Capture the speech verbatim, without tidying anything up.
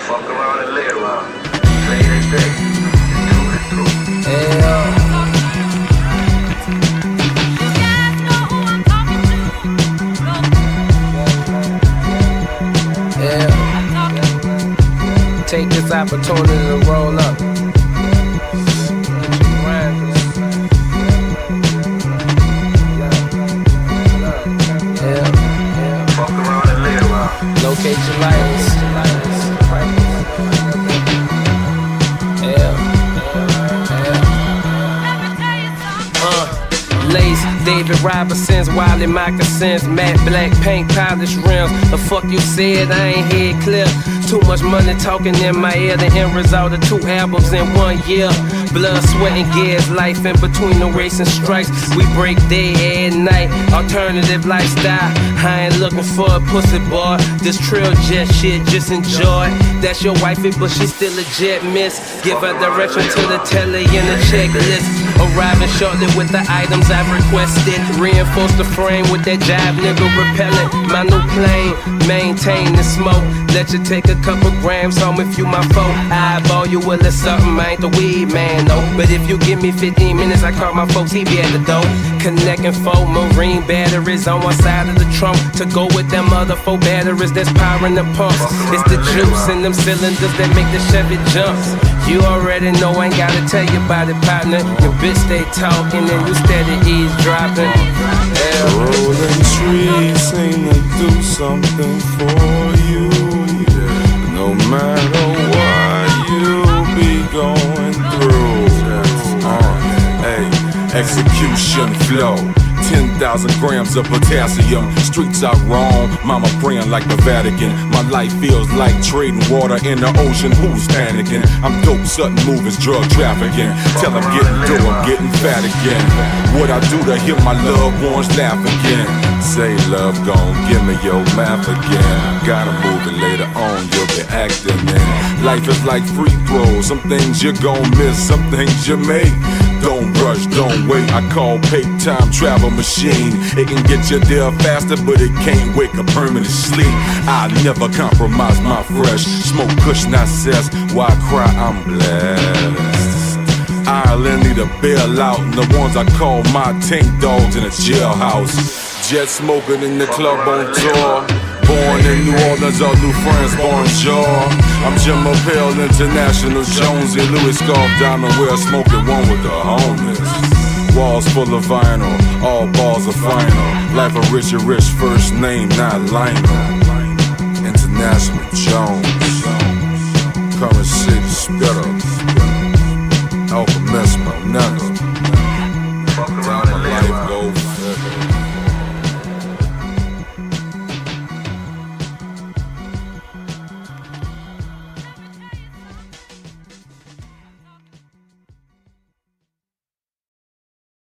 Fuck around and lay around. Play this day. Through and through. Hey, yo. Take this opportunity to roll up. Yeah, yeah. Fuck around and lay around. Locate your lights. Yeah, yeah. Uh, Lace, David Robinson's, Wiley moccasins, matte black paint, polished rims. The fuck you said, I ain't head clear. Too much money talking in my ear. The end result of two albums in one year. Blood, sweat, and gas, life in between the racing strikes. We break day and night, alternative lifestyle. I ain't looking for a pussy boy. This trail jet shit, just enjoy. That's your wifey, but she still a jet miss. Give her direction to the telly and the checklist. Arriving shortly with the items I've requested. Reinforce the frame with that jive nigga repellent. My new plane, maintain the smoke. Let you take a couple grams home if you my foe. I eyeball you, well it's something, I ain't the weed man, no. But if you give me fifteen minutes, I call my folks, he be at the door. Connecting four marine batteries on one side of the trunk to go with them other four batteries that's powering the pumps. It's the juice in them cylinders that make the Chevy jumps. You already know, I ain't gotta tell you about it, partner. Your bitch stay talking and you steady eavesdropping. Yeah. Rolling trees seem to do something for you. No matter what you be going through. Uh, hey, execution flow. ten thousand grams of potassium. Streets are wrong, mama praying like the Vatican. My life feels like trading water in the ocean. Who's panicking? I'm dope, sudden movers, drug trafficking. Tell I'm getting dough, I'm getting fat again. What I do to hear my loved ones laugh again? Say love gon' give me your math again. Gotta move it later on, you'll be acting in. Life is like free throws. Some things you gon' miss, some things you make. Don't rush, don't wait. I call pape time travel machine. It can get you there faster, but it can't wake a permanent sleep. I never compromise my fresh. Smoke kush, not cess. Why cry? I'm blessed. Ireland need a bailout, and the ones I call my tank dogs in a jailhouse. Jet smoking in the club on tour. Born in New Orleans, all new friends, bonjour. I'm Jim Appel, International, Jonesy, Louis Scarf, Diamond, we're smoking one with the homies. Walls full of vinyl, all balls are final. Life of Richard Rich, first name, not Lionel. International Jones.